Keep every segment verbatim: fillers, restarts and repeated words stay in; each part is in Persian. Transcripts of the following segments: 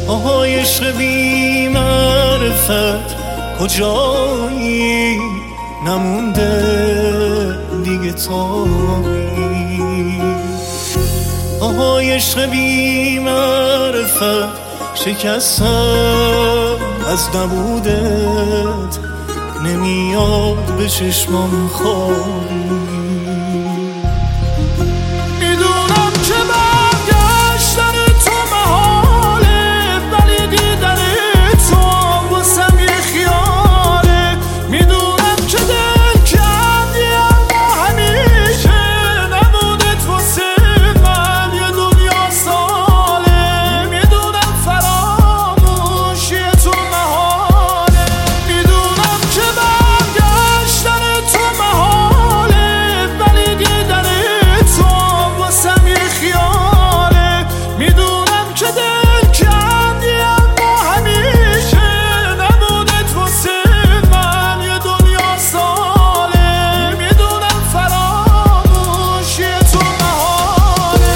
آهای عشق بی معرفت کجایی؟ نمونده دیگه تایی. آهای عشق بی معرفت شکستم از نبودت، نمیاد به چشمام خوابی. میدونم که برگشتن تو محاله، ولی دیدن تو واسم یه خیاله. میدونم که دل کردی اما همیشه نبودت واسه من یه دنیا ساله. میدونم فراموشی تو محاله، میدونم که برگشتن تو محاله، ولی دیدن تو واسم یه خیاله. میدونم که دل کردی اما همیشه نبودت واسه من یه دنیا ساله. میدونم فراموشی تو محاله.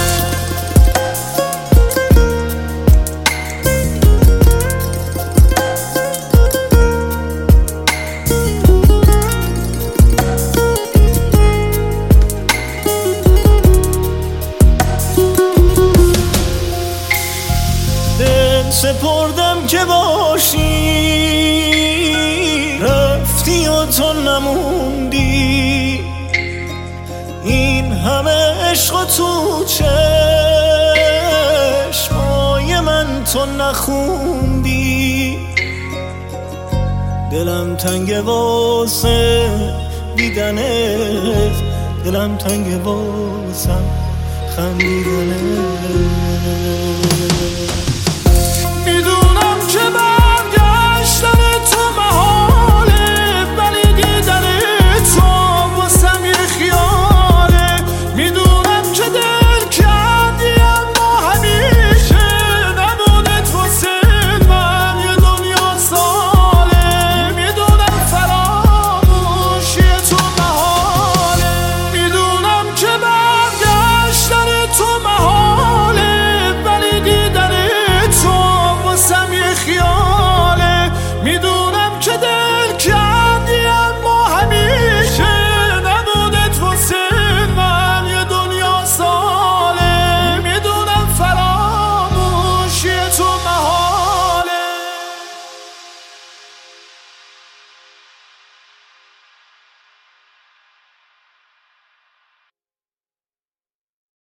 دل سپردم که باشی، رفتی و تو نموندی. این همه عشق و تو چشمای من تو نخوندی. دلم تنگه واسه دیدنت، دلم تنگه واسه خندیدنت.